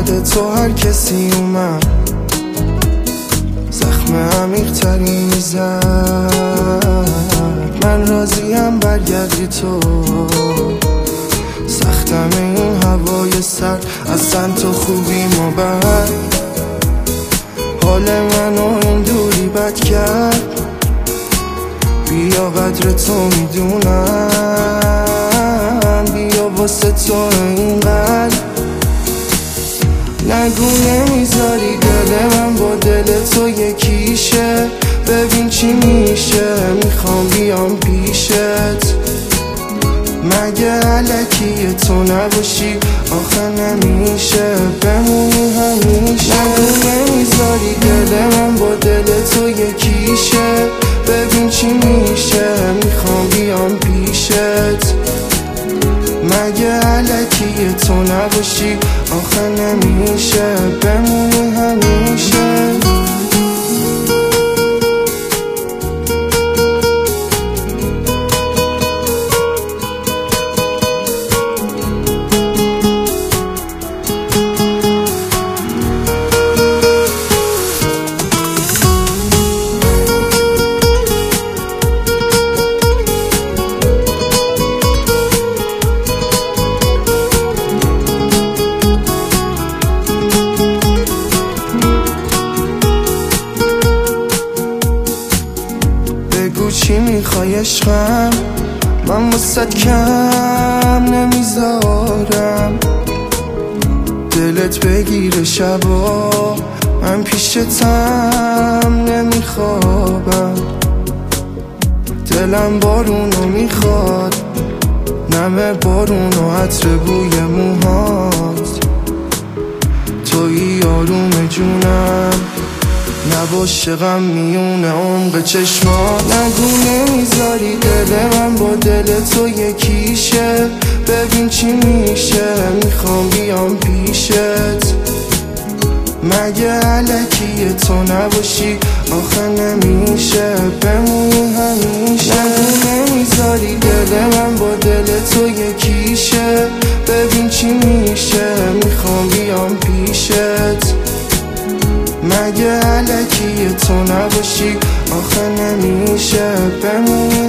بعد تو هر کسی اومد زخم عمیق تری زد. من راضیم برگردی تو، سختم این هوای سر، اصلا تو خوبی ما بر حال منو این دوری بد کرد. بیا قدر تو میدونم، بیا واسه تو اینقدر. نگو نمیذاری دل من با دل تو یکیشه، ببین چی میشه، میخوام بیام پیشت. مگه علکیه تو نباشی آخه نمیشه، بمونی همیشه. نگو نمیذاری دل من با دل تو یکیشه، ببین چی میشه، میخوام بیام پیشت. مگه علکیه تو نباشی آخه نمیشه، بمونی همیشه. چی میخوای عشقم، من واسد کم نمیذارم. دلت بگیره شبا، من پیشتم نمیخوابم. دلم بارونو میخواد، نم بارونو عطر بوی موهات. تویی آروم جونم، نباشه غم میونه عمق چشمات. نگو نمیذاری دل من با دل تو یکیشه، ببین چی میشه، میخوام بیام پیشت. مگه علکیه تو نباشی آخه نمیشه، بمونی همیشه. نگو نمیذاری دل من با دل تو یکیشه، ببین چی میشه، میخوام بیام پیشت. مگه علکیه تو نباشی آخه نمیشه، بمونی